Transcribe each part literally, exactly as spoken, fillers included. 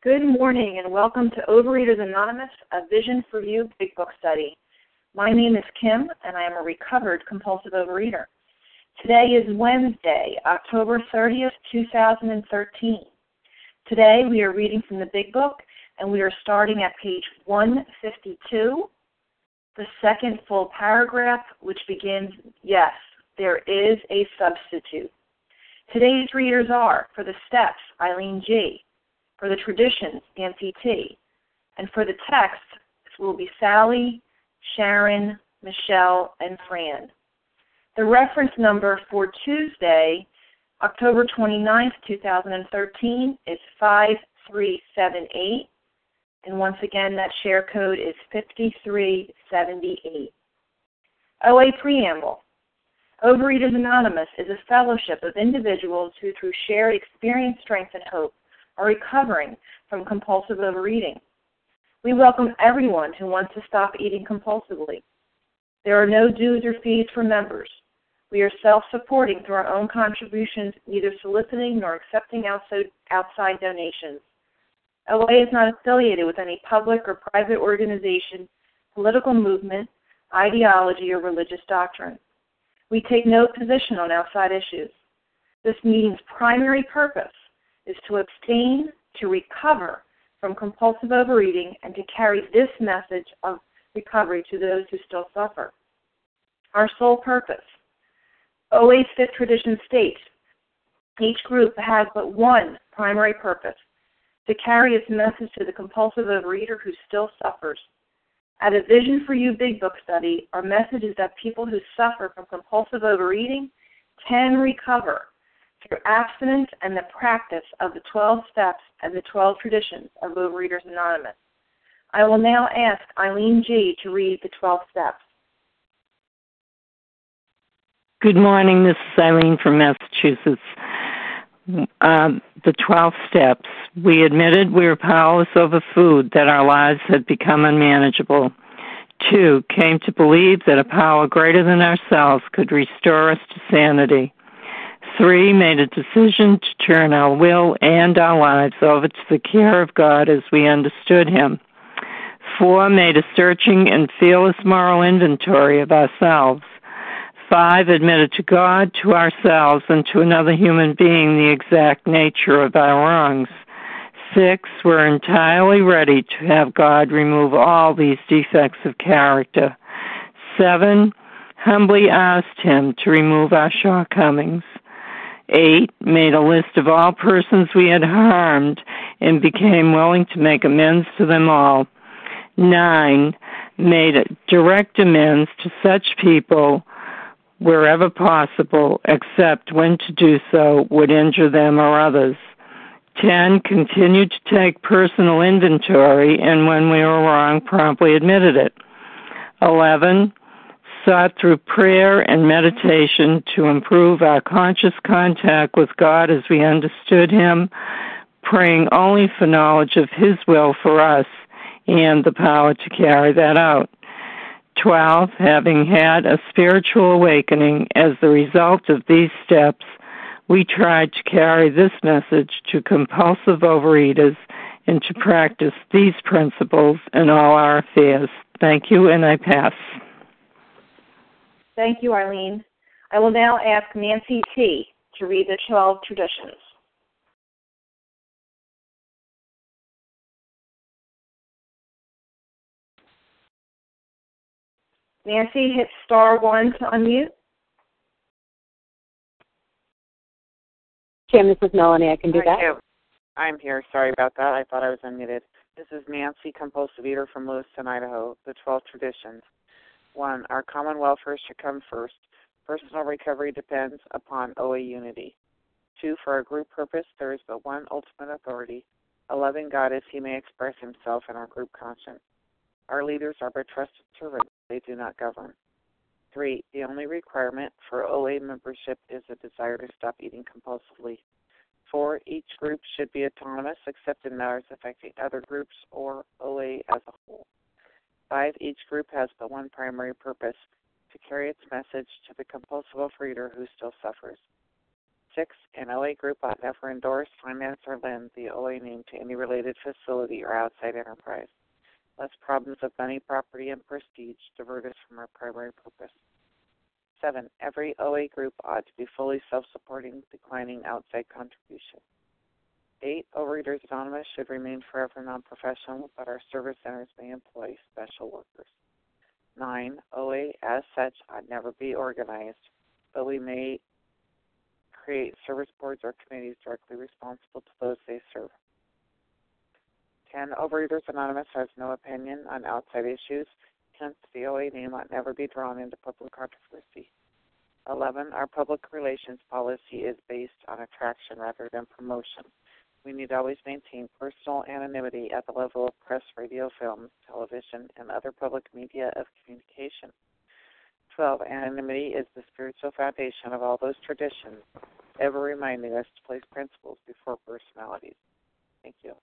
Good morning and welcome to Overeaters Anonymous, a Vision for You Big Book Study. My name is Kim and I am a recovered compulsive overeater. Today is Wednesday, October thirtieth, two thousand thirteen. Today we are reading from the Big Book and we are starting at page one fifty-two, the second full paragraph, which begins, yes, there is a substitute. Today's readers are, for the steps, Eileen G., for the traditions, Nancy T., and for the text, it will be Sally, Sharon, Michelle, and Fran. The reference number for Tuesday, October twenty-ninth, two thousand thirteen, is five three seven eight, and once again, that share code is fifty-three seventy-eight. O A Preamble. Overeaters Anonymous is a fellowship of individuals who, through shared experience, strength, and hope, are recovering from compulsive overeating. We welcome everyone who wants to stop eating compulsively. There are no dues or fees for members. We are self-supporting through our own contributions, neither soliciting nor accepting outside, outside donations. O A is not affiliated with any public or private organization, political movement, ideology, or religious doctrine. We take no position on outside issues. This meeting's primary purpose is to abstain, to recover from compulsive overeating, and to carry this message of recovery to those who still suffer. Our sole purpose. O A's Fifth Tradition states, each group has but one primary purpose, to carry its message to the compulsive overeater who still suffers. At a Vision for You Big Book Study, our message is that people who suffer from compulsive overeating can recover through abstinence and the practice of the twelve steps and the twelve traditions of Overeaters Anonymous. I will now ask Eileen G. to read the twelve steps. Good morning. This is Eileen from Massachusetts. Um, the twelve steps. We admitted we were powerless over food, that our lives had become unmanageable. Two, came to believe that a power greater than ourselves could restore us to sanity. Three, made a decision to turn our will and our lives over to the care of God as we understood Him. Four, made a searching and fearless moral inventory of ourselves. Five, admitted to God, to ourselves, and to another human being the exact nature of our wrongs. Six, were entirely ready to have God remove all these defects of character. Seven, humbly asked Him to remove our shortcomings. Eight, made a list of all persons we had harmed and became willing to make amends to them all. Nine, made direct amends to such people wherever possible, except when to do so would injure them or others. Ten, continued to take personal inventory, and when we were wrong, promptly admitted it. Eleven, sought through prayer and meditation to improve our conscious contact with God as we understood Him, praying only for knowledge of His will for us and the power to carry that out. Twelve, having had a spiritual awakening as the result of these steps, we tried to carry this message to compulsive overeaters and to practice these principles in all our affairs. Thank you, and I pass. Thank you, Eileen. I will now ask Nancy T. to read the twelve traditions. Nancy, hit star one to unmute. Kim, this is Melanie. I can do Thank that. you. I'm here. Sorry about that. I thought I was unmuted. This is Nancy, compulsive eater from Lewiston, Idaho. The twelve traditions. One, our common welfare should come first. Personal recovery depends upon O A unity. Two, for our group purpose, there is but one ultimate authority, a loving God as He may express Himself in our group conscience. Our leaders are but trusted servants. They do not govern. Three, the only requirement for O A membership is a desire to stop eating compulsively. Four, each group should be autonomous except in matters affecting other groups or O A as a whole. Five, each group has but one primary purpose, to carry its message to the compulsive overeater who still suffers. Six, an O A group ought never endorse, finance, or lend the O A name to any related facility or outside enterprise, lest problems of money, property, and prestige divert us from our primary purpose. Seven, every O A group ought to be fully self-supporting, declining outside contribution. Eight, Overeaters Anonymous should remain forever non-professional, but our service centers may employ special workers. Nine, O A as such ought never be organized, but we may create service boards or committees directly responsible to those they serve. Ten, Overeaters Anonymous has no opinion on outside issues, hence the O A name ought never be drawn into public controversy. Eleven, our public relations policy is based on attraction rather than promotion. We need always maintain personal anonymity at the level of press, radio, film, television, and other public media of communication. Twelve, anonymity is the spiritual foundation of all those traditions, ever reminding us to place principles before personalities. Thank you.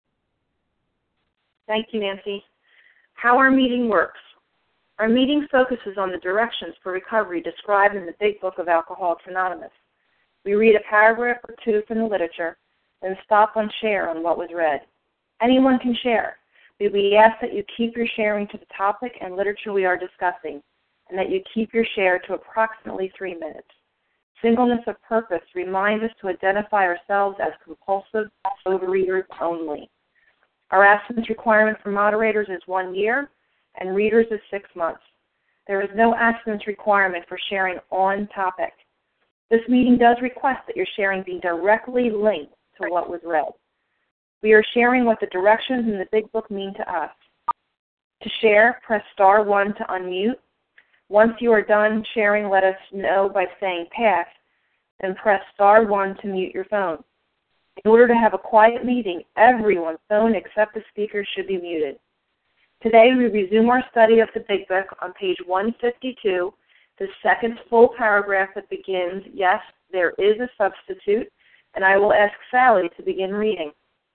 Thank you, Nancy. How our meeting works. Our meeting focuses on the directions for recovery described in the Big Book of Alcoholics Anonymous. We read a paragraph or two from the literature, then stop on share on what was read. Anyone can share, but we ask that you keep your sharing to the topic and literature we are discussing, and that you keep your share to approximately three minutes. Singleness of purpose reminds us to identify ourselves as compulsive overeaters only. Our abstinence requirement for moderators is one year, and readers is six months. There is no abstinence requirement for sharing on topic. This meeting does request that your sharing be directly linked to what was read. We are sharing what the directions in the Big Book mean to us. To share, press star one to unmute. Once you are done sharing, let us know by saying pass, then press star one to mute your phone. In order to have a quiet meeting, everyone's phone except the speaker should be muted. Today we resume our study of the Big Book on page one fifty-two, the second full paragraph that begins, yes, there is a substitute, and I will ask Sally to begin reading.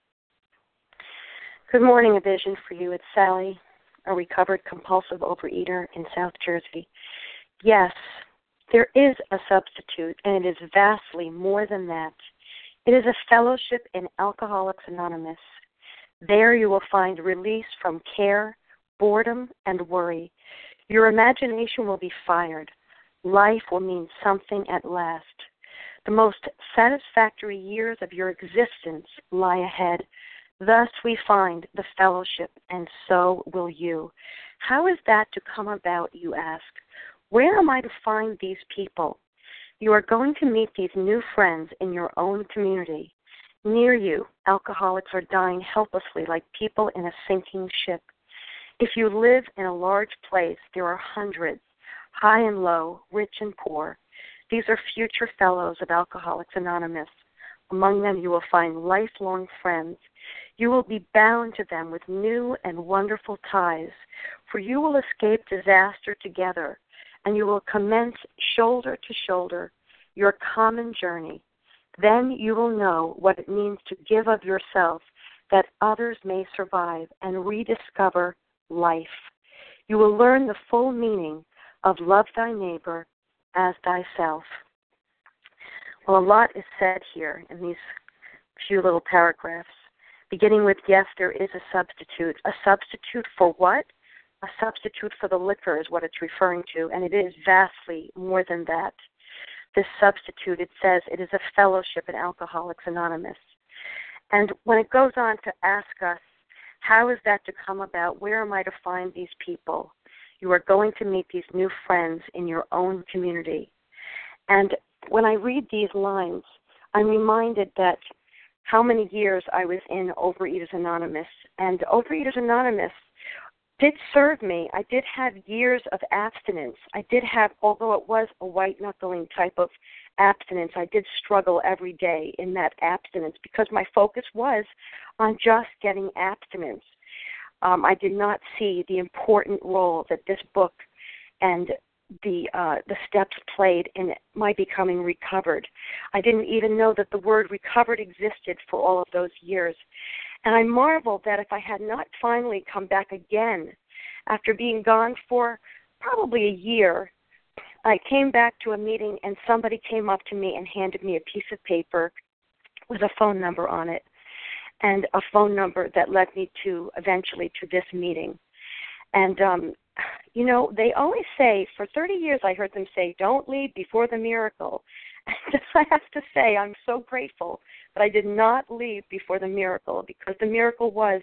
Good morning, A Vision for You. It's Sally, a recovered compulsive overeater in South Jersey. Yes, there is a substitute, and it is vastly more than that. It is a fellowship in Alcoholics Anonymous. There you will find release from care, boredom, and worry. Your imagination will be fired. Life will mean something at last. The most satisfactory years of your existence lie ahead. Thus we find the fellowship, and so will you. How is that to come about, you ask? Where am I to find these people? You are going to meet these new friends in your own community. Near you, alcoholics are dying helplessly like people in a sinking ship. If you live in a large place, there are hundreds, high and low, rich and poor. These are future fellows of Alcoholics Anonymous. Among them you will find lifelong friends. You will be bound to them with new and wonderful ties, for you will escape disaster together, and you will commence shoulder to shoulder your common journey. Then you will know what it means to give of yourself that others may survive and rediscover life. You will learn the full meaning of love thy neighbor as thyself. Well, a lot is said here in these few little paragraphs, beginning with, yes, there is a substitute. A substitute for what? A substitute for the liquor is what it's referring to, and it is vastly more than that. This substitute, it says, it is a fellowship in Alcoholics Anonymous. And when it goes on to ask us, how is that to come about? Where am I to find these people? You are going to meet these new friends in your own community. And when I read these lines, I'm reminded that how many years I was in Overeaters Anonymous. And Overeaters Anonymous did serve me. I did have years of abstinence. I did have, although it was a white-knuckling type of abstinence, I did struggle every day in that abstinence because my focus was on just getting abstinence. Um, I did not see the important role that this book and the uh, the steps played in my becoming recovered. I didn't even know that the word recovered existed for all of those years. And I marveled that if I had not finally come back again after being gone for probably a year, I came back to a meeting and somebody came up to me and handed me a piece of paper with a phone number on it, and a phone number that led me to eventually to this meeting. And, um, you know, they always say, for thirty years I heard them say, don't leave before the miracle. And I have to say, I'm so grateful that I did not leave before the miracle, because the miracle was,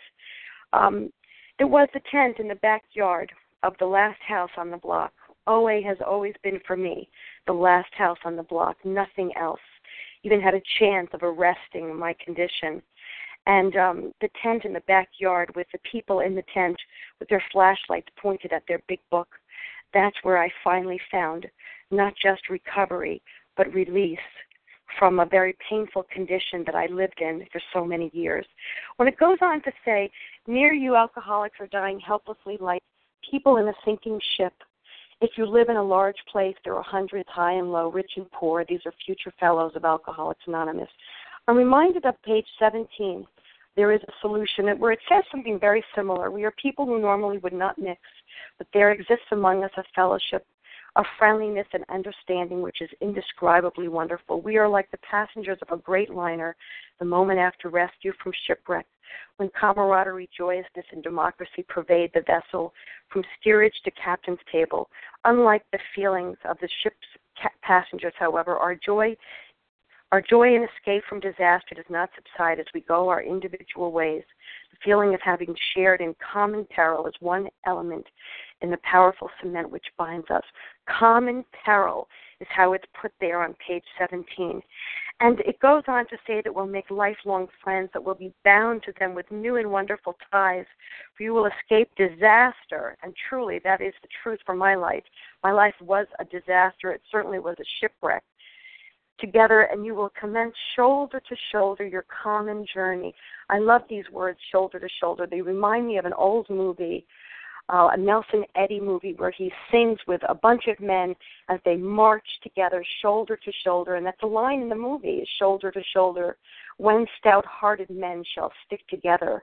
um, there was a tent in the backyard of the last house on the block. O A has always been for me the last house on the block, nothing else. Even had a chance of arresting my condition. And um, the tent in the backyard with the people in the tent with their flashlights pointed at their big book, that's where I finally found not just recovery, but release from a very painful condition that I lived in for so many years. When it goes on to say, near you alcoholics are dying helplessly like people in a sinking ship. If you live in a large place, there are hundreds high and low, rich and poor. These are future fellows of Alcoholics Anonymous. I'm reminded of page seventeen. There is a solution where it says something very similar. We are people who normally would not mix, but there exists among us a fellowship, a friendliness and understanding which is indescribably wonderful. We are like the passengers of a great liner the moment after rescue from shipwreck, when camaraderie, joyousness, and democracy pervade the vessel from steerage to captain's table. Unlike the feelings of the ship's passengers, however, our joy Our joy in escape from disaster does not subside as we go our individual ways. The feeling of having shared in common peril is one element in the powerful cement which binds us. Common peril is how it's put there on page seventeen. And it goes on to say that we'll make lifelong friends, that we'll be bound to them with new and wonderful ties, for you will escape disaster. And truly, that is the truth for my life. My life was a disaster. It certainly was a shipwreck. Together, and you will commence shoulder to shoulder your common journey. I love these words, shoulder to shoulder. They remind me of an old movie, uh, a Nelson Eddy movie, where he sings with a bunch of men as they march together, shoulder to shoulder. And that's a line in the movie, is shoulder to shoulder, when stout-hearted men shall stick together.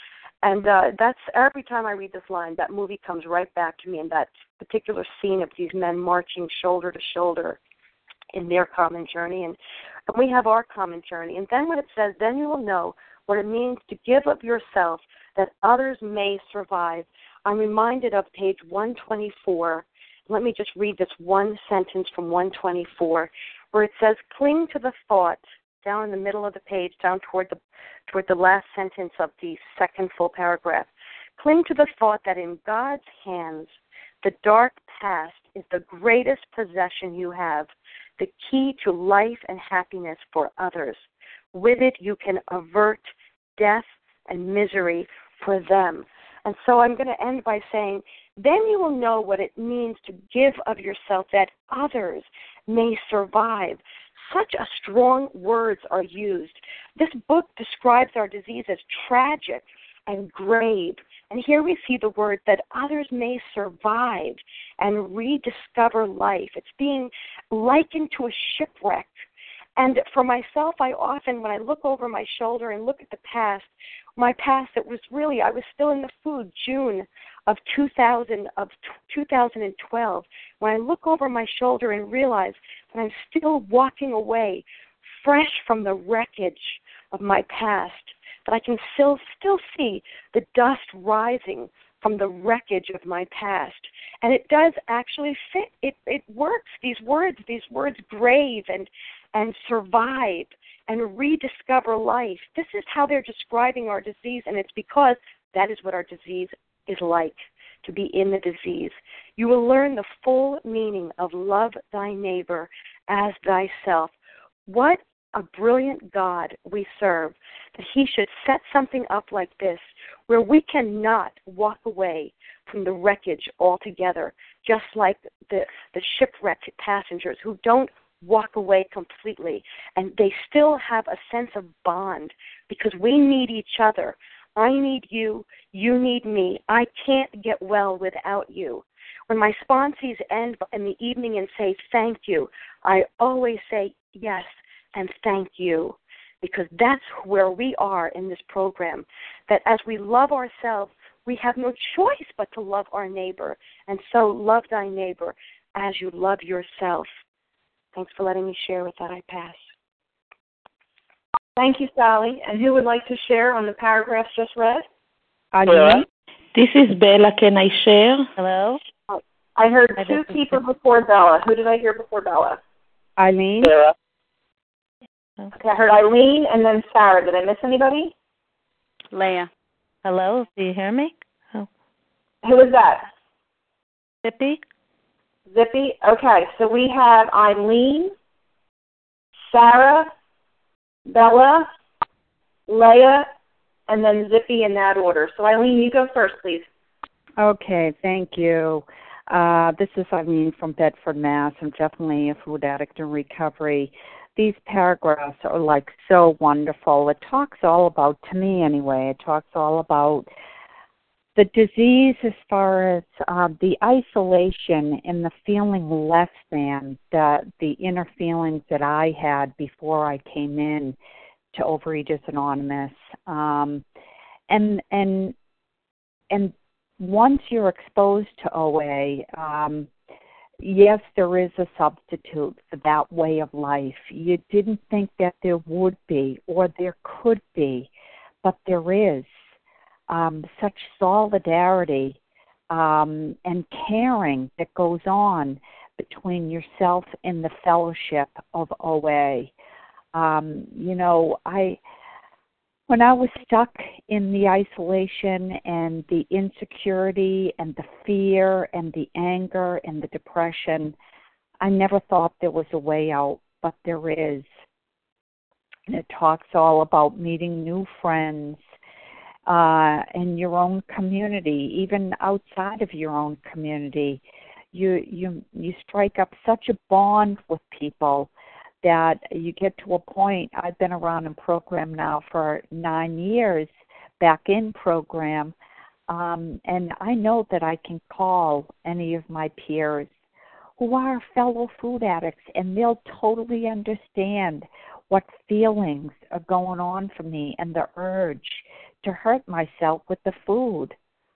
And uh, that's every time I read this line, that movie comes right back to me, and that particular scene of these men marching shoulder to shoulder in their common journey, and, and we have our common journey. And then when it says, then you will know what it means to give of yourself that others may survive. I'm reminded of page one twenty-four. Let me just read this one sentence from one twenty-four, where it says, cling to the thought, down in the middle of the page, down toward the toward the last sentence of the second full paragraph. Cling to the thought that in God's hands, the dark past is the greatest possession you have, the key to life and happiness for others. With it, you can avert death and misery for them. And so I'm going to end by saying, then you will know what it means to give of yourself that others may survive. Such a strong words are used. This book describes our disease as tragic and grave. And here we see the word that others may survive and rediscover life. It's being likened to a shipwreck. And for myself, I often, when I look over my shoulder and look at the past, my past, it was really, I was still in the food, June of two thousand, of two thousand twelve, when I look over my shoulder and realize that I'm still walking away fresh from the wreckage of my past, that I can still still see the dust rising from the wreckage of my past. And it does actually fit. It it works. These words, these words grave and and survive and rediscover life. This is how they're describing our disease, and it's because that is what our disease is like, to be in the disease. You will learn the full meaning of love thy neighbor as thyself. What a brilliant God we serve, that he should set something up like this where we cannot walk away from the wreckage altogether, just like the, the shipwrecked passengers who don't walk away completely, and they still have a sense of bond because we need each other. I need you, you need me. I can't get well without you. When my sponsees end in the evening and say thank you, I always say yes and thank you, because that's where we are in this program, that as we love ourselves, we have no choice but to love our neighbor. And so love thy neighbor. as you love yourself. Thanks for letting me share with that. I pass. Thank you, Sally. And who would like to share on the paragraphs just read? Eileen? This is Bella. Can I share? Hello? I heard two people before Bella. Who did I hear before Bella? Eileen? Sarah. Okay, I heard Eileen and then Sarah. Did I miss anybody? Leah. Hello? Do you hear me? Oh. Who was that? Zippy? Zippy? Okay, so we have Eileen, Sarah, Bella, Leah, and then Zippy in that order. So Eileen, you go first, please. Okay, thank you. Uh, this is Eileen from Bedford, Mass. I'm definitely a food addict in recovery. These paragraphs are like so wonderful. It talks all about, to me anyway, it talks all about the disease as far as uh, the isolation and the feeling less than, the, the inner feelings that I had before I came in to Overeaters Anonymous. Um, and, and, and once you're exposed to O A, um, yes, there is a substitute for that way of life. You didn't think that there would be or there could be, but there is. Um, such solidarity um, and caring that goes on between yourself and the fellowship of O A. Um, you know, I when I was stuck in the isolation and the insecurity and the fear and the anger and the depression, I never thought there was a way out, but there is. And it talks all about meeting new friends, Uh, in your own community, even outside of your own community. You you you strike up such a bond with people that you get to a point. I've been around in program now for nine years, back in program, um, and I know that I can call any of my peers who are fellow food addicts, and they'll totally understand what feelings are going on for me and the urge to hurt myself with the food.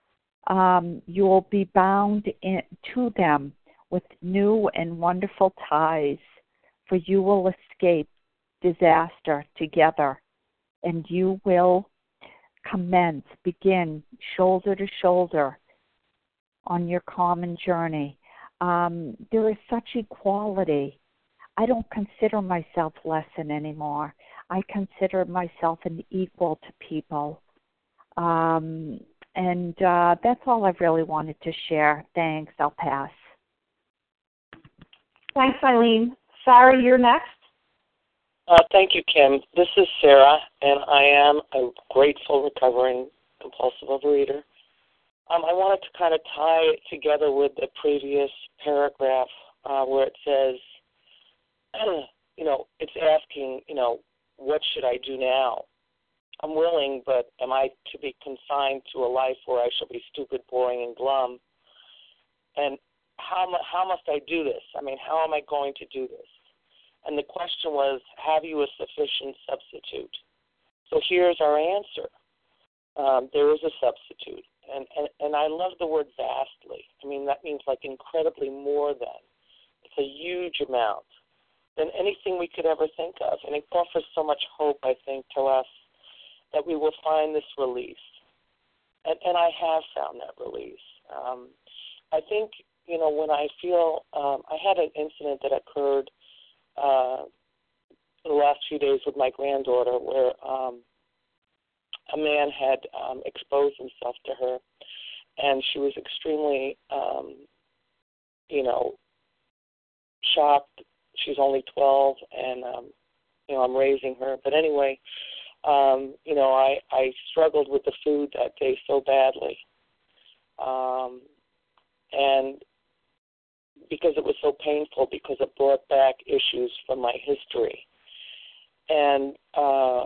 Um, you will be bound in, to them with new and wonderful ties, for you will escape disaster together, and you will commence, begin shoulder to shoulder on your common journey. Um, there is such equality. I don't consider myself less than anymore. I consider myself an equal to people. Um, and uh, that's all I've really wanted to share. Thanks. I'll pass. Thanks, Eileen. Sarah, you're next. Uh, thank you, Kim. This is Sarah, and I am a grateful, recovering, compulsive overeater. Um, I wanted to kind of tie it together with the previous paragraph uh, where it says, you know, it's asking, you know, what should I do now? I'm willing, but am I to be consigned to a life where I shall be stupid, boring, and glum? And how, how must I do this? I mean, how am I going to do this? And the question was, have you a sufficient substitute? So here's our answer. Um, there is a substitute. And, and, and I love the word vastly. I mean, that means like incredibly more than. It's a huge amount than anything we could ever think of. And it offers so much hope, I think, to us that we will find this release. And, and I have found that release. Um, I think, you know, when I feel, um, I had an incident that occurred uh, in the last few days with my granddaughter where um, a man had um, exposed himself to her, and she was extremely, um, you know, shocked. She's only twelve, and, um, you know, I'm raising her. But anyway, Um, you know, I, I struggled with the food that day so badly. Um, and because it was so painful, because it brought back issues from my history. And, uh,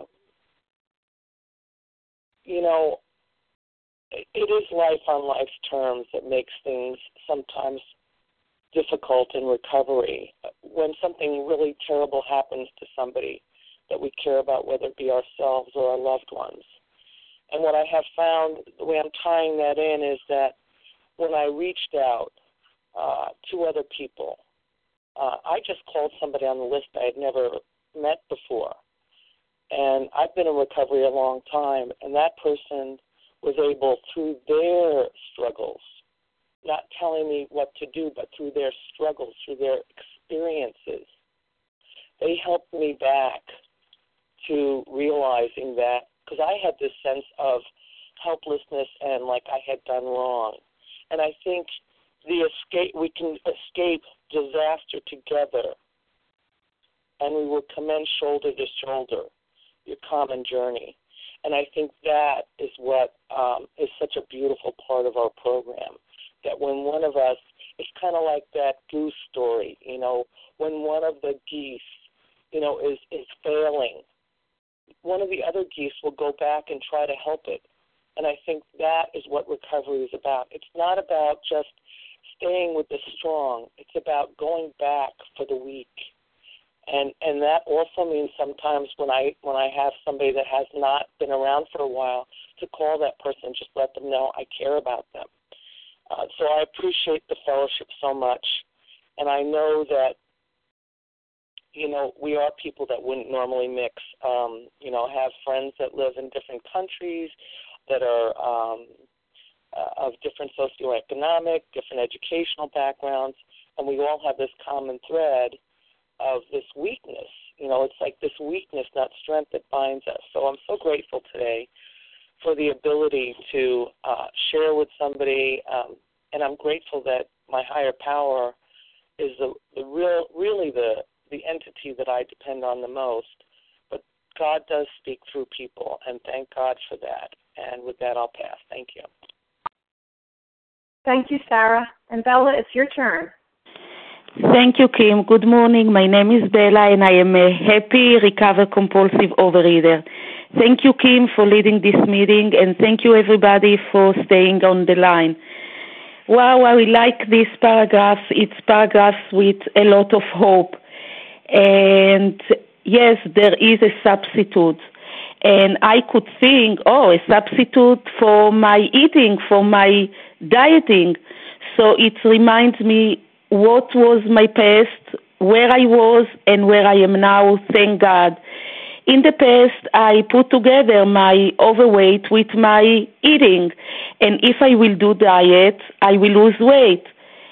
you know, it is life on life's terms that makes things sometimes difficult in recovery. When something really terrible happens to somebody that we care about, whether it be ourselves or our loved ones. And what I have found, the way I'm tying that in, is that when I reached out uh, two other people. Uh, I just called somebody on the list I had never met before. And I've been in recovery a long time, and that person was able, through their struggles, not telling me what to do, but through their struggles, through their experiences, they helped me back to realizing that, because I had this sense of helplessness and like I had done wrong. And I think the escape, we can escape disaster together, and we will commence shoulder to shoulder your common journey. And I think that is what um, is such a beautiful part of our program, that when one of us, it's kind of like that goose story, you know, when one of the geese, you know, is, is failing, one of the other geese will go back and try to help it. And I think that is what recovery is about. It's not about just staying with the strong. It's about going back for the weak. And and that also means sometimes when I when I have somebody that has not been around for a while, to call that person, just let them know I care about them. Uh, so I appreciate the fellowship so much. And I know that, you know, we are people that wouldn't normally mix, um, you know, have friends that live in different countries, that are um, uh, of different socioeconomic, different educational backgrounds, and we all have this common thread of this weakness. You know, it's like this weakness, not strength, that binds us. So I'm so grateful today for the ability to uh, share with somebody, um, and I'm grateful that my higher power is the, the real, really the, the entity that I depend on the most. But God does speak through people, and thank God for that. And with that, I'll pass. Thank you. Thank you, Sarah. And Bella, it's your turn. Thank you, Kim. Good morning. My name is Bella, and I am a happy, recovered, compulsive overeater. Thank you, Kim, for leading this meeting, and thank you, everybody, for staying on the line. Wow, I like these paragraphs. It's paragraphs with a lot of hope. And yes, there is a substitute. And I could think, oh, a substitute for my eating, for my dieting. So it reminds me what was my past, where I was, and where I am now, thank God. In the past, I put together my overweight with my eating. And if I will do diet, I will lose weight.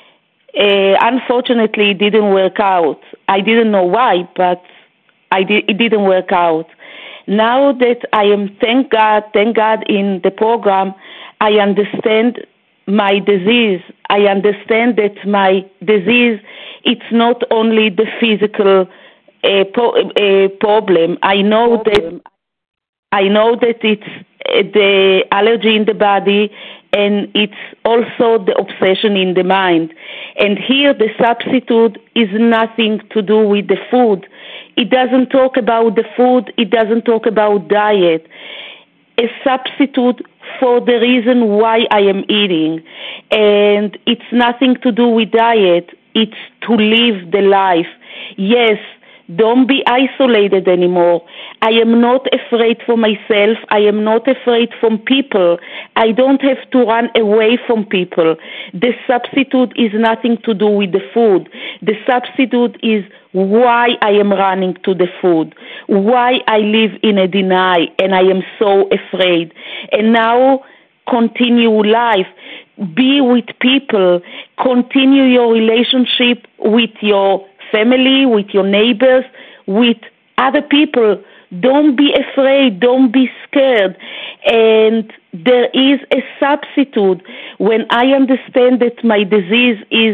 Uh, unfortunately, it didn't work out. I didn't know why, but I did, it didn't work out. Now that I am, thank God, thank God in the program, I understand my disease. I understand that my disease, it's not only the physical uh, po- uh, problem. I know problem. that I know that it's uh, the allergy in the body, and it's also the obsession in the mind. And here the substitute is nothing to do with the food. It doesn't talk about the food. It doesn't talk about diet. A substitute for the reason why I am eating. And it's nothing to do with diet. It's to live the life. Yes, don't be isolated anymore. I am not afraid for myself. I am not afraid from people. I don't have to run away from people. The substitute is nothing to do with the food. The substitute is why I am running to the food, why I live in a deny, and I am so afraid. And now continue life. Be with people. Continue your relationship with your family, with your neighbors, with other people. Don't be afraid. Don't be scared. And there is a substitute. When I understand that my disease is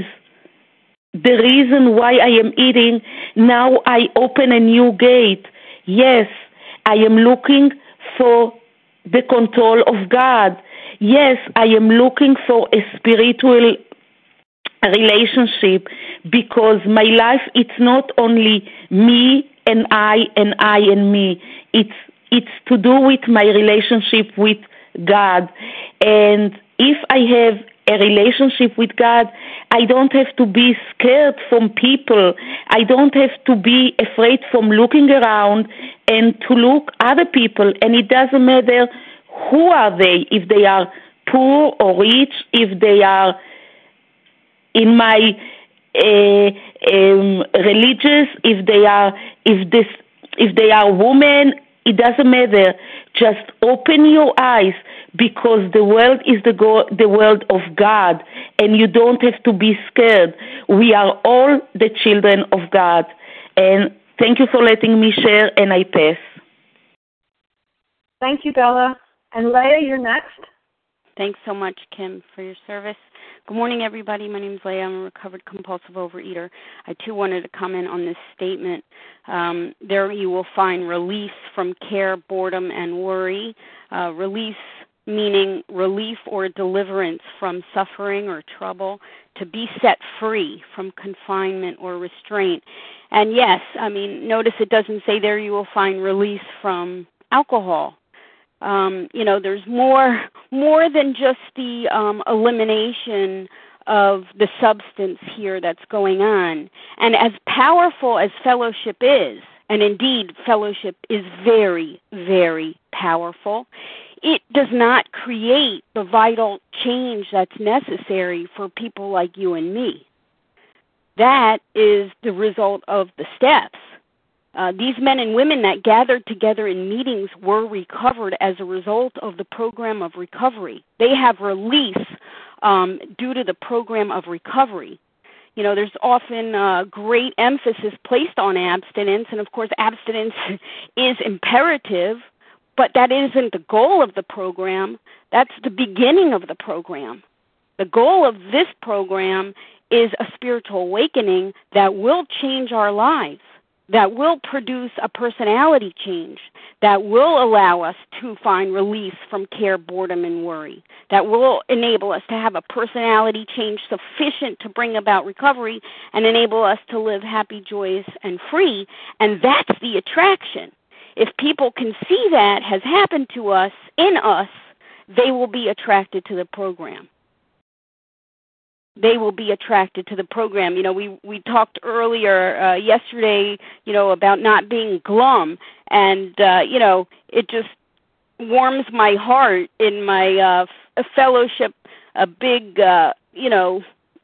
the reason why I am eating, now I open a new gate. Yes, I am looking for the control of God. Yes, I am looking for a spiritual relationship, because my life, it's not only me and I and I and me. It's it's to do with my relationship with God. And if I have a relationship with God, I don't have to be scared from people. I don't have to be afraid from looking around and to look other people. And it doesn't matter who are they, if they are poor or rich, if they are in my uh, um, religious, if they are, if this, if they are women, it doesn't matter. Just open your eyes, because the world is the go- the world of God, and you don't have to be scared. We are all the children of God. And thank you for letting me share, and I pass. Thank you, Bella. And Leah, you're next. Thanks so much, Kim, for your service. Good morning, everybody. My name is Leah. I'm a recovered compulsive overeater. I, too, wanted to comment on this statement. Um, there you will find release from care, boredom, and worry. Uh, release meaning relief or deliverance from suffering or trouble, to be set free from confinement or restraint. And, yes, I mean, notice it doesn't say there you will find release from alcohol. Um, you know, there's more more than just the um, elimination of the substance here that's going on. And as powerful as fellowship is, and indeed fellowship is very, very powerful, it does not create the vital change that's necessary for people like you and me. That is the result of the steps. Uh, these men and women that gathered together in meetings were recovered as a result of the program of recovery. They have release um, due to the program of recovery. You know, there's often uh, great emphasis placed on abstinence, and of course abstinence is imperative, but that isn't the goal of the program. That's the beginning of the program. The goal of this program is a spiritual awakening that will change our lives, that will produce a personality change, that will allow us to find release from care, boredom, and worry, that will enable us to have a personality change sufficient to bring about recovery and enable us to live happy, joyous, and free. And that's the attraction. If people can see that has happened to us, in us, they will be attracted to the program. They will be attracted to the program. You know, we, we talked earlier uh, yesterday, you know, about not being glum, and, uh, you know, it just warms my heart in my uh, f- fellowship, a big, uh, you know,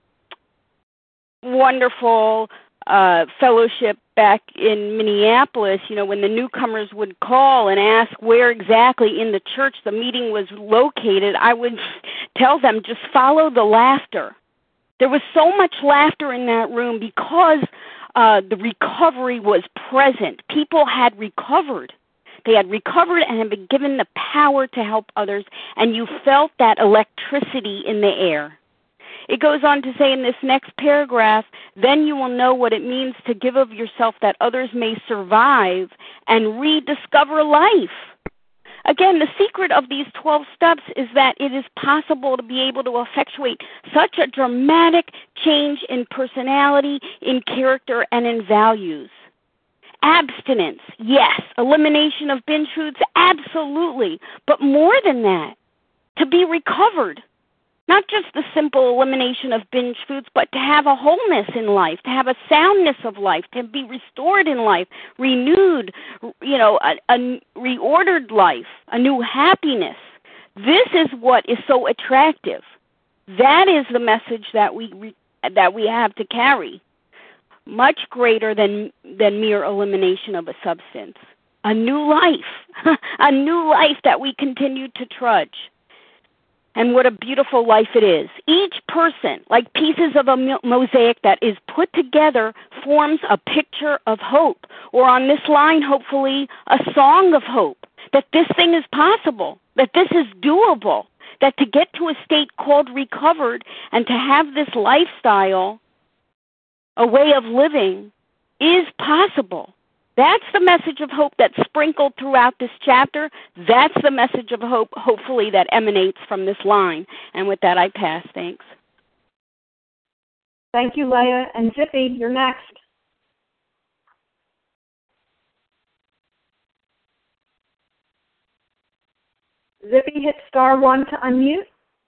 wonderful uh, fellowship back in Minneapolis, you know, when the newcomers would call and ask where exactly in the church the meeting was located, I would tell them, just follow the laughter. There was so much laughter in that room because uh, the recovery was present. People had recovered. They had recovered and had been given the power to help others, and you felt that electricity in the air. It goes on to say in this next paragraph, then you will know what it means to give of yourself that others may survive and rediscover life. Again, the secret of these twelve steps is that it is possible to be able to effectuate such a dramatic change in personality, in character, and in values. Abstinence, yes. Elimination of binge foods, absolutely. But more than that, to be recovered. Not just the simple elimination of binge foods, but to have a wholeness in life, to have a soundness of life, to be restored in life, renewed, you know, a, a reordered life, a new happiness. This is what is so attractive. That is the message that we re, that we have to carry, much greater than than mere elimination of a substance. A new life, a new life that we continue to trudge. And what a beautiful life it is. Each person, like pieces of a mosaic that is put together, forms a picture of hope. Or on this line, hopefully, a song of hope. That this thing is possible. That this is doable. That to get to a state called recovered and to have this lifestyle, a way of living, is possible. That's the message of hope that's sprinkled throughout this chapter. That's the message of hope, hopefully, that emanates from this line. And with that, I pass. Thanks. Thank you, Leah. And Zippy, you're next. Zippy, hit star one to unmute.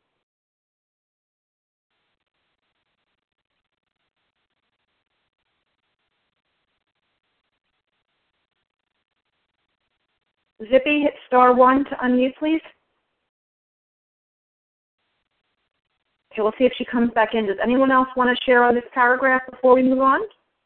Zippy, hit star one to unmute, please. Okay, we'll see if she comes back in. Does anyone else want to share on this paragraph before we move on?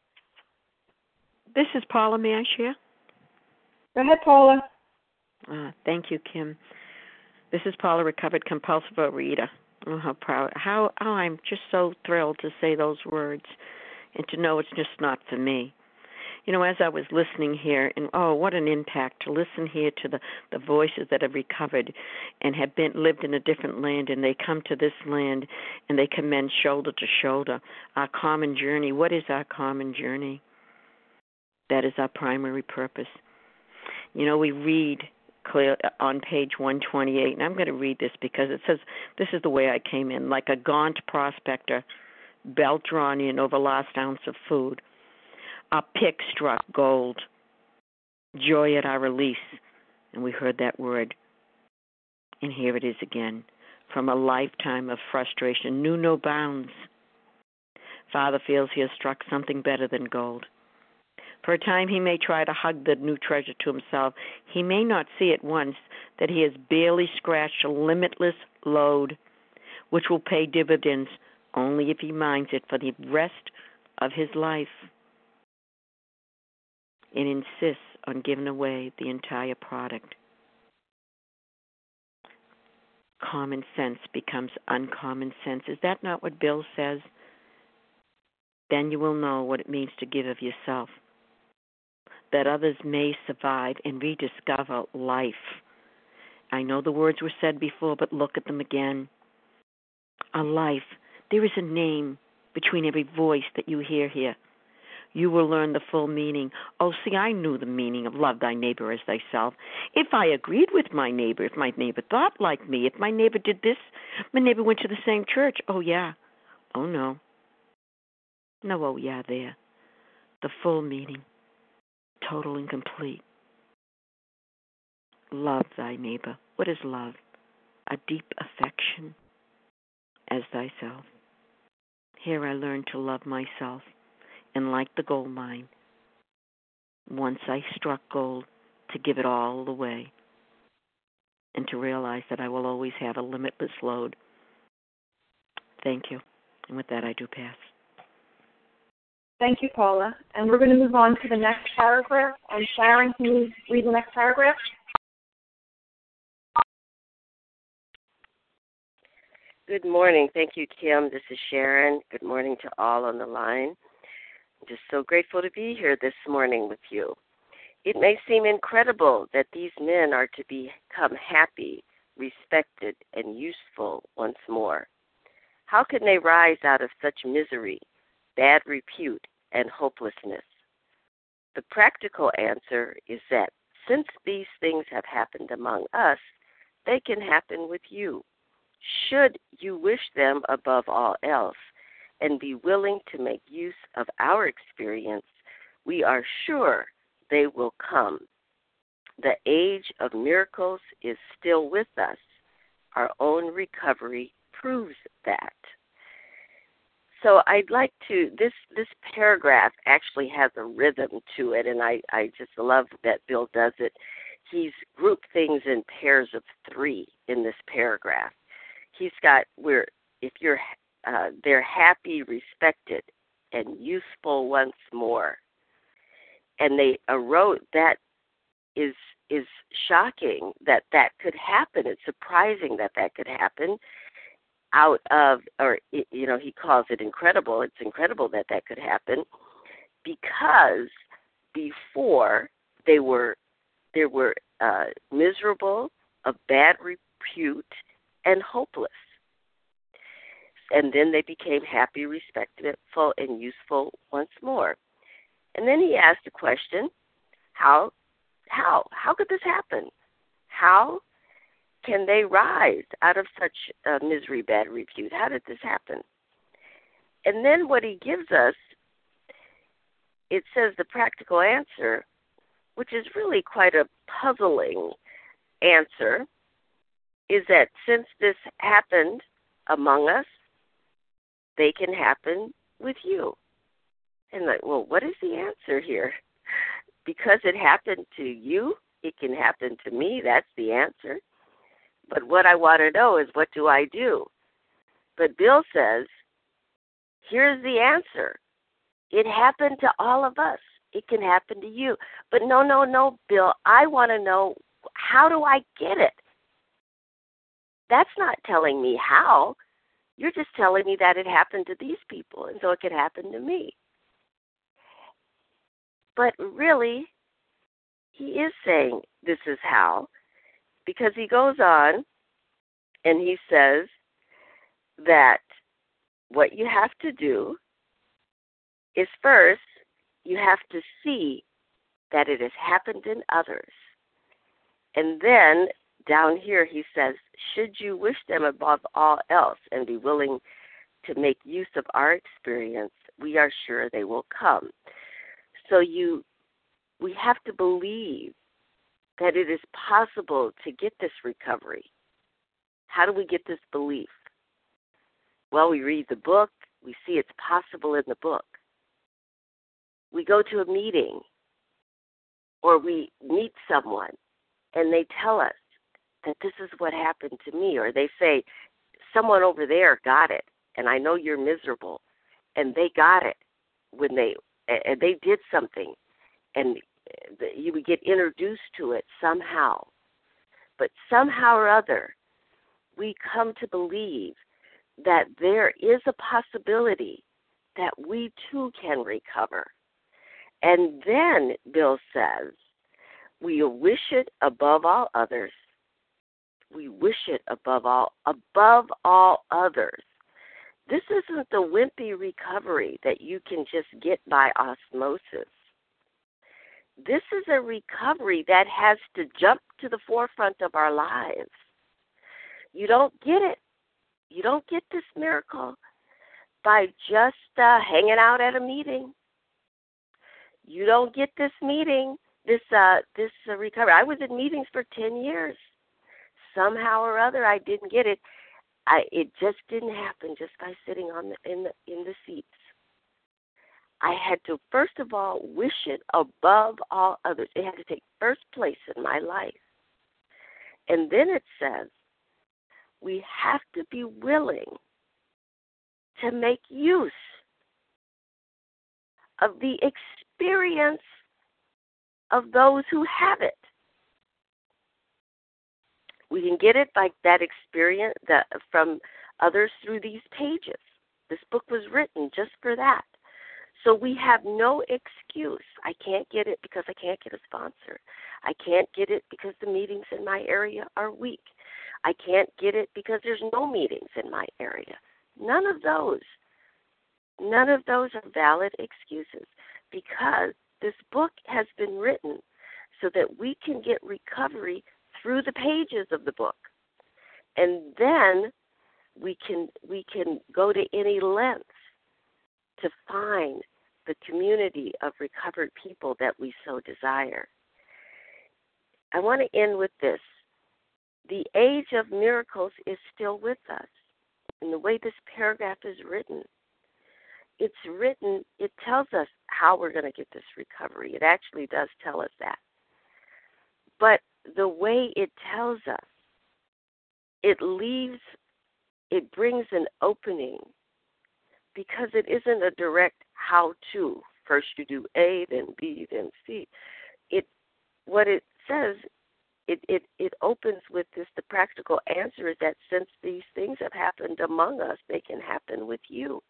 This is Paula. May I share? Go ahead, Paula. Uh, thank you, Kim. This is Paula, recovered compulsive overeater. Oh, how proud. How, oh, I'm just so thrilled to say those words and to know it's just not for me. You know, as I was listening here, and oh, what an impact to listen here to the, the voices that have recovered and have been lived in a different land, and they come to this land and they commend shoulder to shoulder. Our common journey. What is our common journey? That is our primary purpose. You know, we read clear on page one twenty-eight, and I'm going to read this because it says, this is the way I came in, like a gaunt prospector, belt drawn in over last ounce of food. Our pick struck gold, joy at our release, and we heard that word. And here it is again, from a lifetime of frustration, knew no bounds. Father feels he has struck something better than gold. For a time he may try to hug the new treasure to himself. He may not see at once that he has barely scratched a limitless load, which will pay dividends only if he minds it for the rest of his life, and insists on giving away the entire product. Common sense becomes uncommon sense. Is that not what Bill says? Then you will know what it means to give of yourself, that others may survive and rediscover life. I know the words were said before, but look at them again. A life. There is a name between every voice that you hear here. You will learn the full meaning. Oh, see, I knew the meaning of love thy neighbor as thyself. If I agreed with my neighbor, if my neighbor thought like me, if my neighbor did this, my neighbor went to the same church. Oh, yeah. Oh, no. No, oh, yeah, there. The full meaning. Total and complete. Love thy neighbor. What is love? A deep affection as thyself. Here I learned to love myself, and like the gold mine, once I struck gold, to give it all away, and to realize that I will always have a limitless load. Thank you. And with that, I do pass. Thank you, Paula. And we're going to move on to the next paragraph. And Sharon, can you read the next paragraph? Good morning. Thank you, Kim. This is Sharon. Good morning to all on the line. I'm just so grateful to be here this morning with you. It may seem incredible that these men are to become happy, respected, and useful once more. How can they rise out of such misery, bad repute, and hopelessness? The practical answer is that since these things have happened among us, they can happen with you. Should you wish them above all else and be willing to make use of our experience, we are sure they will come. The age of miracles is still with us. Our own recovery proves that. So I'd like to, this this paragraph actually has a rhythm to it, and I, I just love that Bill does it. He's grouped things in pairs of three in this paragraph. He's got where if you're uh, they're happy, respected, and useful once more. And they wrote that is is shocking that that could happen. It's surprising that that could happen out of, or, you know, he calls it incredible. It's incredible that that could happen because before they were, they were uh, miserable, of bad repute, and hopeless. And then they became happy, respectful, and useful once more. And then he asked the question, how, how, how could this happen? How can they rise out of such uh, misery, bad repute? How did this happen? And then what he gives us, it says the practical answer, which is really quite a puzzling answer, is that since this happened among us, they can happen with you. And like, well, what is the answer here? Because it happened to you, it can happen to me. That's the answer. But what I want to know is, what do I do? But Bill says, here's the answer. It happened to all of us. It can happen to you. But no, no, no, Bill, I want to know, how do I get it? That's not telling me how. You're just telling me that it happened to these people, and so it could happen to me. But really, he is saying this is how, because he goes on and he says that what you have to do is first, you have to see that it has happened in others. And then down here he says, should you wish them above all else and be willing to make use of our experience, we are sure they will come. So you, we have to believe that it is possible to get this recovery. How do we get this belief? Well, we read the book. We see it's possible in the book. We go to a meeting or we meet someone and they tell us that this is what happened to me, or they say, someone over there got it, and I know you're miserable, and they got it when they, and they did something, and you would get introduced to it somehow. But somehow or other, we come to believe that there is a possibility that we too can recover. And then, Bill says, we wish it above all others. We wish it above all, above all others. This isn't the wimpy recovery that you can just get by osmosis. This is a recovery that has to jump to the forefront of our lives. You don't get it. You don't get this miracle by just uh, hanging out at a meeting. You don't get this meeting, this uh, this uh, recovery. I was in meetings for ten years. Somehow or other, I didn't get it. I, it just didn't happen just by sitting on the, in the in the seats. I had to, first of all, wish it above all others. It had to take first place in my life. And then it says, we have to be willing to make use of the experience of those who have it. We can get it by that experience that, from others through these pages. This book was written just for that. So we have no excuse. I can't get it because I can't get a sponsor. I can't get it because the meetings in my area are weak. I can't get it because there's no meetings in my area. None of those. None of those are valid excuses, because this book has been written so that we can get recovery through the pages of the book. And then we can we can go to any length to find the community of recovered people that we so desire. I want to end with this. The age of miracles is still with us. And the way this paragraph is written, it's written, it tells us how we're going to get this recovery. It actually does tell us that. But the way it tells us, it leaves, it brings an opening, because it isn't a direct how-to. First you do A, then B, then C. It, what it says, it, it, it opens with this, the practical answer is that since these things have happened among us, they can happen with you.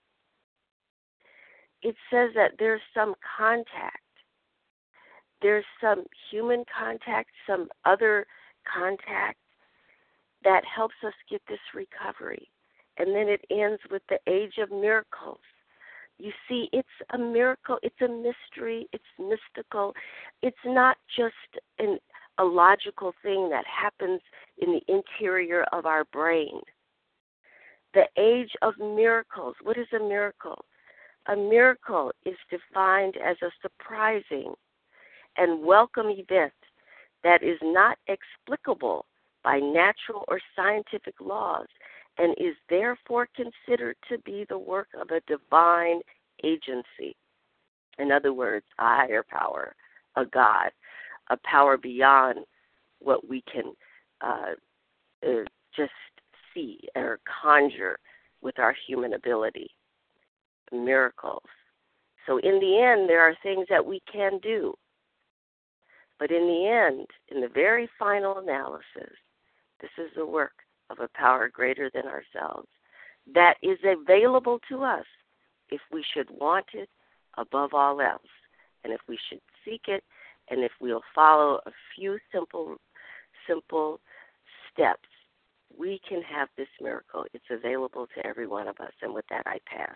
It says that there's some contact. There's some human contact, some other contact that helps us get this recovery. And then it ends with the age of miracles. You see, it's a miracle. It's a mystery. It's mystical. It's not just an, a logical thing that happens in the interior of our brain. The age of miracles. What is a miracle? A miracle is defined as a surprising and welcome event that is not explicable by natural or scientific laws, and is therefore considered to be the work of a divine agency. In other words, a higher power, a God, a power beyond what we can uh, uh, just see or conjure with our human ability. Miracles. So in the end, there are things that we can do. But in the end, in the very final analysis, this is the work of a power greater than ourselves that is available to us if we should want it above all else, and if we should seek it, and if we'll follow a few simple, simple steps, we can have this miracle. It's available to every one of us. And with that, I pass.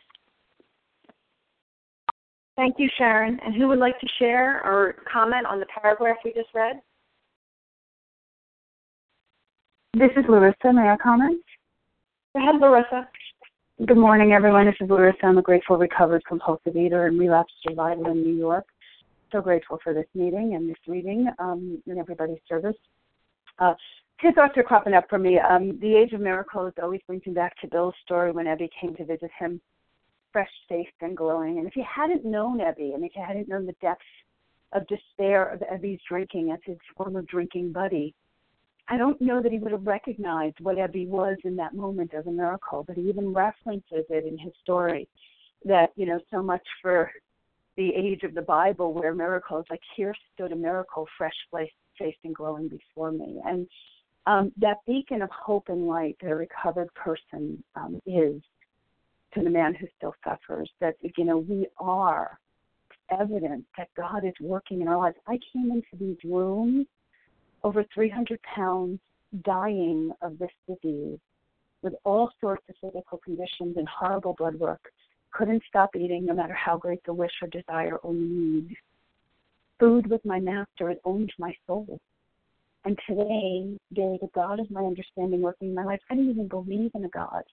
Thank you, Sharon. And who would like to share or comment on the paragraph we just read? This is Larissa. May I comment? Go ahead, Larissa. Good morning, everyone. This is Larissa. I'm a grateful, recovered, compulsive eater and relapse survivor in New York. So grateful for this meeting and this reading um, in everybody's service. Uh, two thoughts are cropping up for me. Um, the Age of Miracles always brings me back to Bill's story when Ebby came to visit him, fresh-faced and glowing. And if you hadn't known Ebby, and if you hadn't known the depths of despair of Ebby's drinking as his former drinking buddy, I don't know that he would have recognized what Ebby was in that moment as a miracle, but he even references it in his story that, you know, so much for the age of the Bible where miracles, like here stood a miracle fresh-faced and glowing before me. And um, that beacon of hope and light that a recovered person um, is to the man who still suffers, that, you know, we are evidence that God is working in our lives. I came into these rooms over three hundred pounds, dying of this disease, with all sorts of physical conditions and horrible blood work. Couldn't stop eating no matter how great the wish or desire or need. Food was my master. It owned my soul. And today, there is a God of my understanding working in my life. I didn't even believe in a God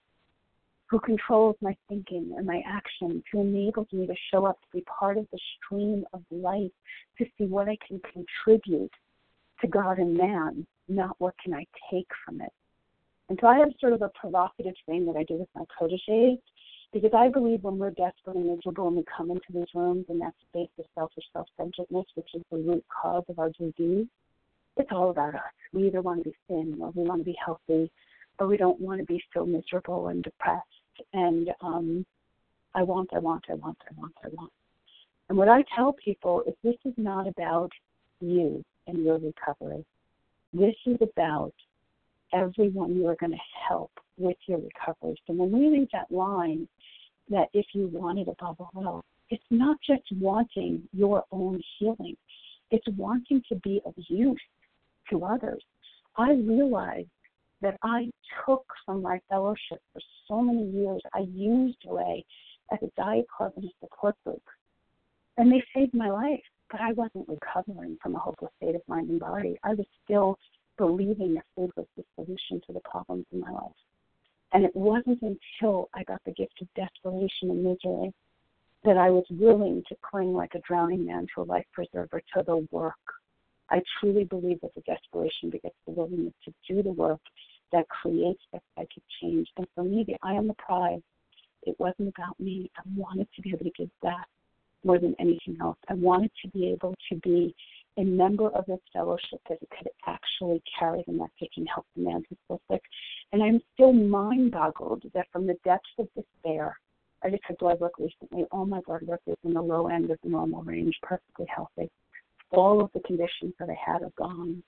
who controls my thinking and my actions, who enables me to show up, to be part of the stream of life, to see what I can contribute to God and man, not what can I take from it. And so I have sort of a provocative thing that I do with my protégés, because I believe when we're desperate and miserable and we come into these rooms in that space of selfish self-centeredness, which is the root cause of our disease, it's all about us. We either want to be thin or we want to be healthy, or we don't want to be so miserable and depressed. And um, I want, I want, I want, I want, I want. And what I tell people is this is not about you and your recovery. This is about everyone you are going to help with your recovery. So when we read that line, that if you want it above all else, it's not just wanting your own healing. It's wanting to be of use to others. I realized that I took from my fellowship for so many years. I used O A as a diet club and a support group. And they saved my life. But I wasn't recovering from a hopeless state of mind and body. I was still believing that food was the solution to the problems in my life. And it wasn't until I got the gift of desperation and misery that I was willing to cling like a drowning man to a life preserver, to the work. I truly believe that the desperation begets the willingness to do the work that creates that psychic change. And for me, the eye on the prize, it wasn't about me. I wanted to be able to give back more than anything else. I wanted to be able to be a member of this fellowship that it could actually carry the message and help the man who's so sick. And I'm still mind-boggled that from the depths of despair, I just had blood work recently. All my blood work is in the low end of the normal range, perfectly healthy. All of the conditions that I had are gone.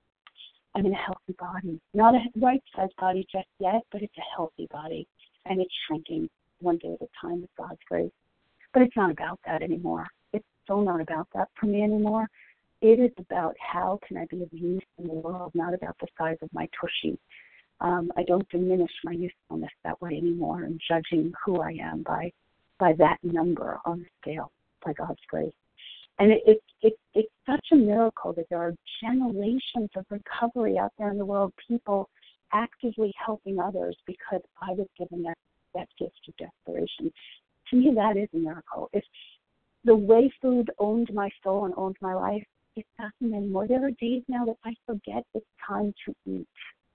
I'm in a healthy body. Not a right-sized body just yet, but it's a healthy body. And it's shrinking one day at a time with God's grace. But it's not about that anymore. It's so not about that for me anymore. It is about how can I be of use in the world, not about the size of my tushy. Um, I don't diminish my usefulness that way anymore and judging who I am by by that number on the scale, by God's grace. And it, it, it, it's such a miracle that there are generations of recovery out there in the world, people actively helping others because I was given that, that gift of desperation. To me, that is a miracle. If the way food owned my soul and owned my life, it doesn't anymore. There are days now that I forget it's time to eat.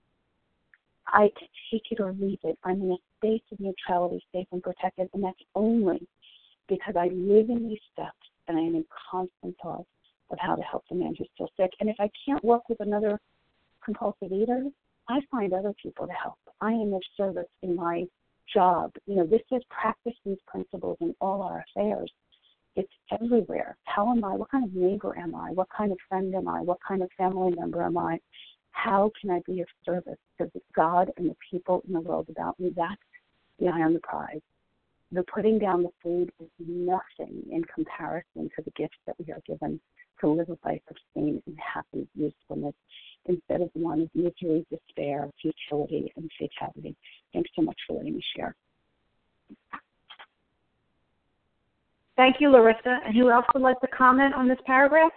I can take it or leave it. I'm in a space of neutrality, safe and protected, and that's only because I live in these steps and I am in constant thought of how to help the man who's still sick. And if I can't work with another compulsive eater, I find other people to help. I am of service in my job. You know, this is practice these principles in all our affairs. It's everywhere. How am I? What kind of neighbor am I? What kind of friend am I? What kind of family member am I? How can I be of service to God and the people in the world about me? That's the eye on the prize. The putting down the food is nothing in comparison to the gifts that we are given to live a life of sane and happy usefulness instead of one of misery, despair, futility, and fatality. Thanks so much for letting me share. Thank you, Larissa. And who else would like to comment on this paragraph?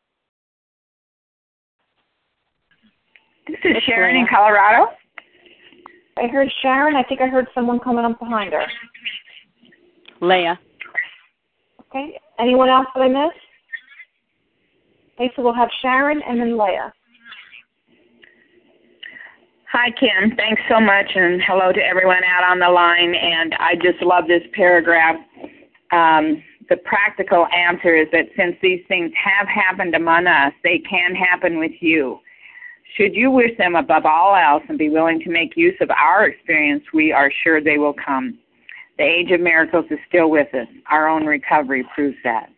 This is Sharon in Colorado. I heard Sharon. I think I heard someone coming up behind her. Leah. Okay. Anyone else that I missed? Okay, so we'll have Sharon and then Leah. Hi, Kim. Thanks so much, and hello to everyone out on the line. And I just love this paragraph. Um, the practical answer is that since these things have happened among us, they can happen with you. Should you wish them above all else and be willing to make use of our experience, we are sure they will come. The age of miracles is still with us. Our own recovery proves that.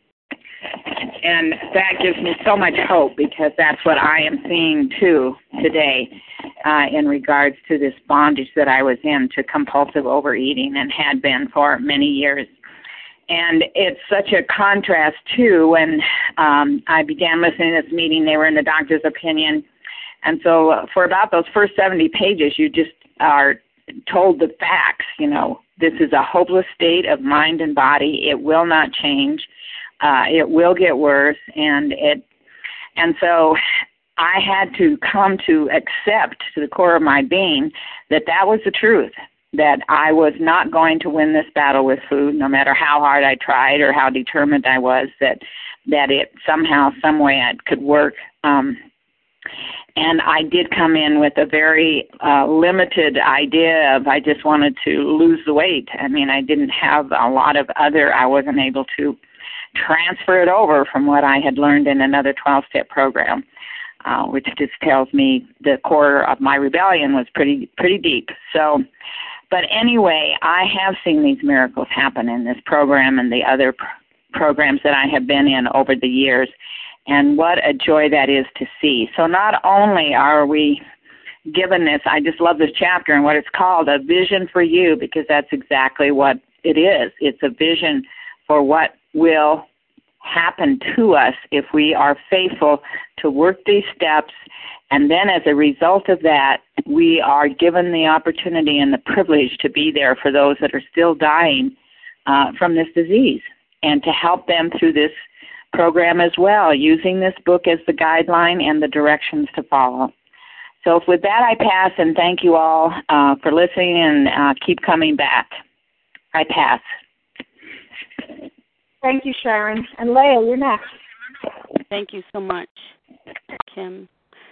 And that gives me so much hope because that's what I am seeing too today uh, in regards to this bondage that I was in to compulsive overeating and had been for many years. And it's such a contrast too when um, I began listening to this meeting. They were in the doctor's opinion. And so for about those first seventy pages, you just are told the facts. You know, this is a hopeless state of mind and body. It will not change. Uh, it will get worse. And it, and so I had to come to accept to the core of my being that that was the truth, that I was not going to win this battle with food, no matter how hard I tried or how determined I was, that, that it somehow, some way it could work. Um, And I did come in with a very uh, limited idea of I just wanted to lose the weight. I mean, I didn't have a lot of other, I wasn't able to transfer it over from what I had learned in another twelve-step program, uh, which just tells me the core of my rebellion was pretty pretty deep. So, but anyway, I have seen these miracles happen in this program and the other pr- programs that I have been in over the years. And what a joy that is to see. So not only are we given this, I just love this chapter and what it's called, a vision for you, because that's exactly what it is. It's a vision for what will happen to us if we are faithful to work these steps. And then as a result of that, we are given the opportunity and the privilege to be there for those that are still dying uh, from this disease and to help them through this program as well, using this book as the guideline and the directions to follow. So with that, I pass, and thank you all uh, for listening, and uh, keep coming back. I pass. Thank you, Sharon. And Leah, you're next. Thank you so much, Kim.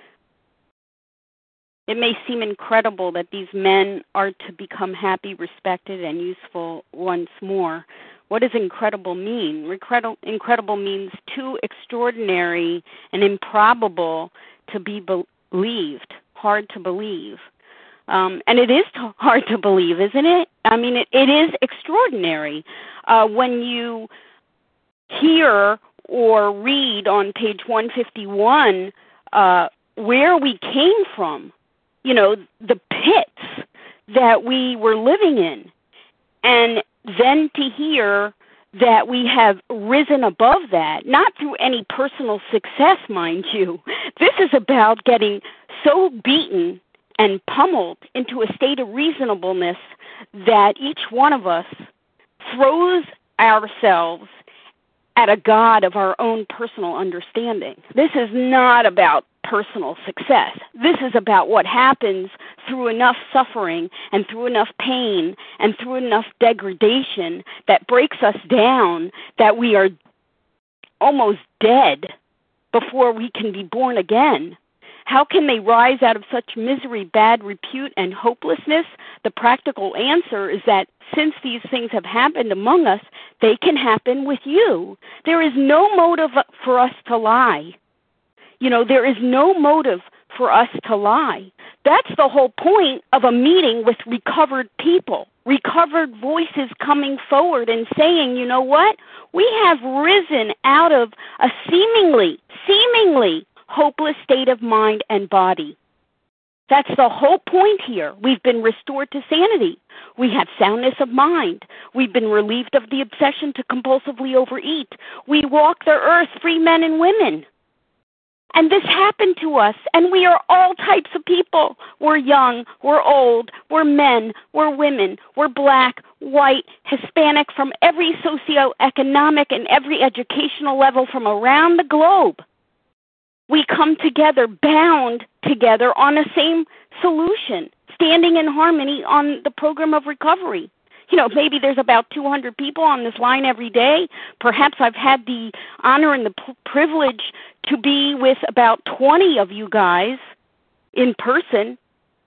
It may seem incredible that these men are to become happy, respected, and useful once more. What does incredible mean? Incredible means too extraordinary and improbable to be believed, hard to believe. Um, and it is t- hard to believe, isn't it? I mean, it, it is extraordinary. Uh, when you hear or read on page one fifty-one uh, where we came from, you know, the pits that we were living in, and then to hear that we have risen above that, not through any personal success, mind you. This is about getting so beaten and pummeled into a state of reasonableness that each one of us throws ourselves at a God of our own personal understanding. This is not about personal success. This is about what happens through enough suffering and through enough pain and through enough degradation that breaks us down, that we are almost dead before we can be born again. How can they rise out of such misery, bad repute, and hopelessness? The practical answer is that since these things have happened among us, they can happen with you. There is no motive for us to lie. You know, there is no motive for us to lie. That's the whole point of a meeting with recovered people, recovered voices coming forward and saying, you know what? We have risen out of a seemingly, seemingly hopeless state of mind and body. That's the whole point here. We've been restored to sanity. We have soundness of mind. We've been relieved of the obsession to compulsively overeat. We walk the earth, free men and women. And this happened to us, and we are all types of people. We're young, we're old, we're men, we're women, we're black, white, Hispanic, from every socioeconomic and every educational level from around the globe. We come together, bound together on the same solution, standing in harmony on the program of recovery. You know, maybe there's about two hundred people on this line every day. Perhaps I've had the honor and the p- privilege to be with about twenty of you guys in person.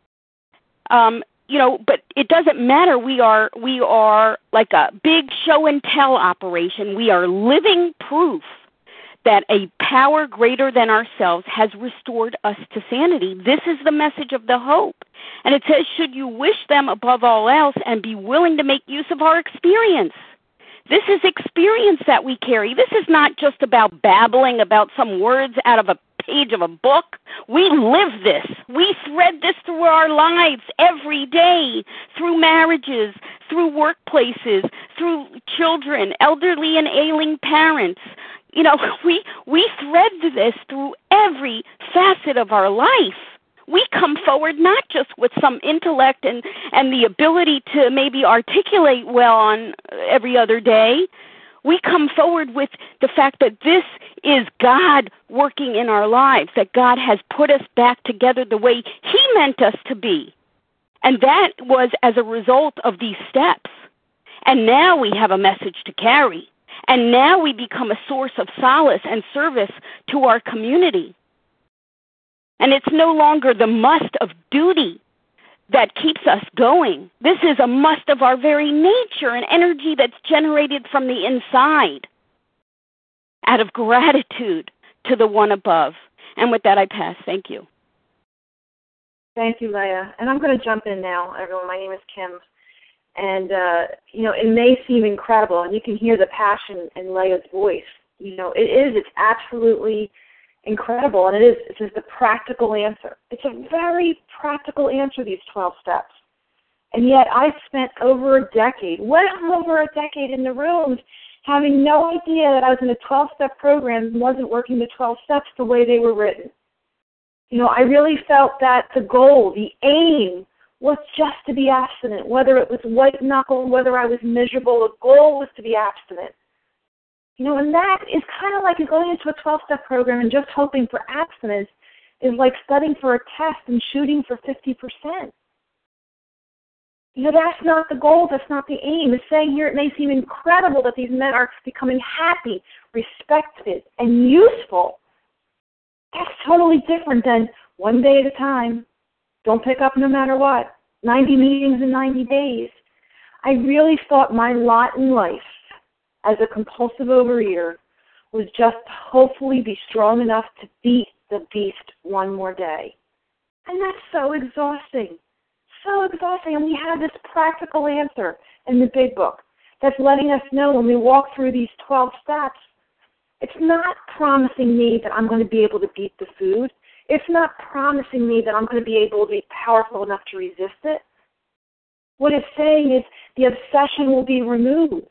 Um, you know, but it doesn't matter. We are we are like a big show and tell operation. We are living proof that a power greater than ourselves has restored us to sanity. This is the message of the hope. And it says, should you wish them above all else and be willing to make use of our experience. This is experience that we carry. This is not just about babbling about some words out of a page of a book. We live this. We thread this through our lives every day, through marriages, through workplaces, through children, elderly and ailing parents. You know, we we thread this through every facet of our life. We come forward not just with some intellect and, and the ability to maybe articulate well on every other day. We come forward with the fact that this is God working in our lives, that God has put us back together the way He meant us to be. And that was as a result of these steps. And now we have a message to carry. And now we become a source of solace and service to our community. And it's no longer the must of duty that keeps us going. This is a must of our very nature, an energy that's generated from the inside out of gratitude to the one above. And with that, I pass. Thank you. Thank you, Leah. And I'm going to jump in now, everyone. My name is Kim. And, uh, you know, it may seem incredible, and you can hear the passion in Leah's voice. You know, it is. It's absolutely incredible, and it is. It's just a practical answer. It's a very practical answer, these twelve steps. And yet I've spent over a decade, well over a decade in the rooms, having no idea that I was in a twelve-step program and wasn't working the twelve steps the way they were written. You know, I really felt that the goal, the aim, was just to be abstinent, whether it was white knuckle, whether I was miserable. The goal was to be abstinent. You know, and that is kind of like going into a twelve-step program and just hoping for abstinence is like studying for a test and shooting for fifty percent. You know, that's not the goal. That's not the aim. It's saying here it may seem incredible that these men are becoming happy, respected, and useful. That's totally different than one day at a time. Don't pick up no matter what. ninety meetings in ninety days. I really thought my lot in life as a compulsive overeater was just to hopefully be strong enough to beat the beast one more day. And that's so exhausting. So exhausting. And we have this practical answer in the big book that's letting us know when we walk through these twelve steps, it's not promising me that I'm going to be able to beat the food. It's not promising me that I'm going to be able to be powerful enough to resist it. What it's saying is the obsession will be removed.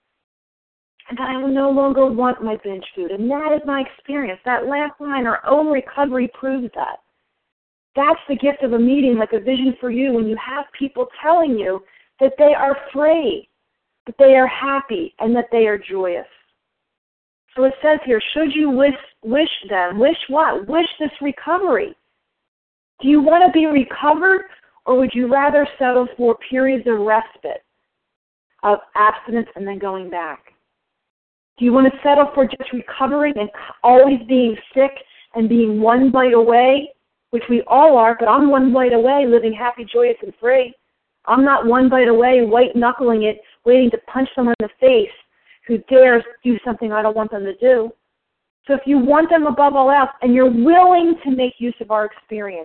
And I will no longer want my binge food. And that is my experience. That last line, our own recovery, proves that. That's the gift of a meeting like a Vision for You, when you have people telling you that they are free, that they are happy, and that they are joyous. So it says here, should you wish, wish them, wish what? Wish this recovery. Do you want to be recovered, or would you rather settle for periods of respite, of abstinence, and then going back? Do you want to settle for just recovering and always being sick and being one bite away, which we all are, but I'm one bite away, living happy, joyous, and free. I'm not one bite away, white-knuckling it, waiting to punch someone in the face who dares do something I don't want them to do. So if you want them above all else, and you're willing to make use of our experience,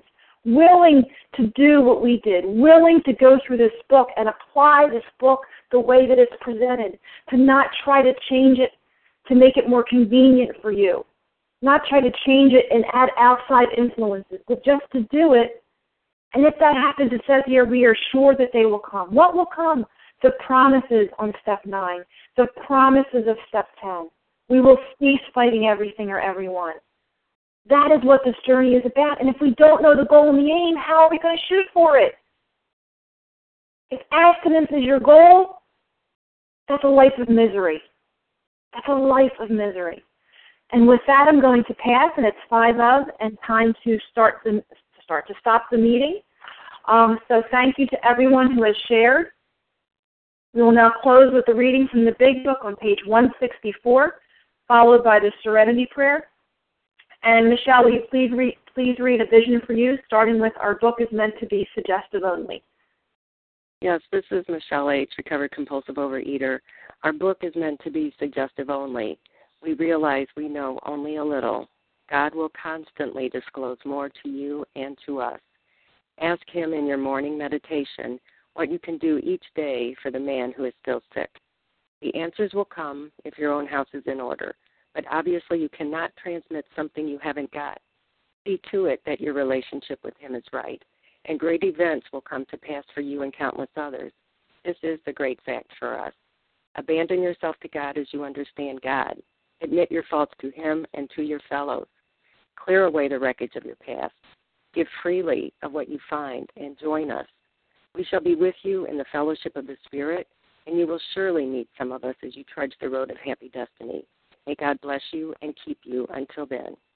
willing to do what we did, willing to go through this book and apply this book the way that it's presented, to not try to change it to make it more convenient for you, not try to change it and add outside influences, but just to do it. And if that happens, it says here, we are sure that they will come. What will come? The promises on step nine, the promises of step ten. We will cease fighting everything or everyone. That is what this journey is about. And if we don't know the goal and the aim, how are we going to shoot for it? If abstinence is your goal, that's a life of misery. That's a life of misery. And with that, I'm going to pass, and it's five of, and time to start the start to stop the meeting. Um, so thank you to everyone who has shared. We will now close with the reading from the Big Book on page one sixty-four, followed by the Serenity Prayer. And Michelle, will you please read, please read A Vision for You, starting with Our Book is Meant to Be Suggestive Only. Yes, this is Michelle H., recovered compulsive overeater. Our book is meant to be suggestive only. We realize we know only a little. God will constantly disclose more to you and to us. Ask Him in your morning meditation what you can do each day for the man who is still sick. The answers will come if your own house is in order, but obviously you cannot transmit something you haven't got. See to it that your relationship with Him is right, and great events will come to pass for you and countless others. This is the great fact for us. Abandon yourself to God as you understand God. Admit your faults to Him and to your fellows. Clear away the wreckage of your past. Give freely of what you find and join us. We shall be with you in the fellowship of the Spirit, and you will surely meet some of us as you trudge the road of happy destiny. May God bless you and keep you until then.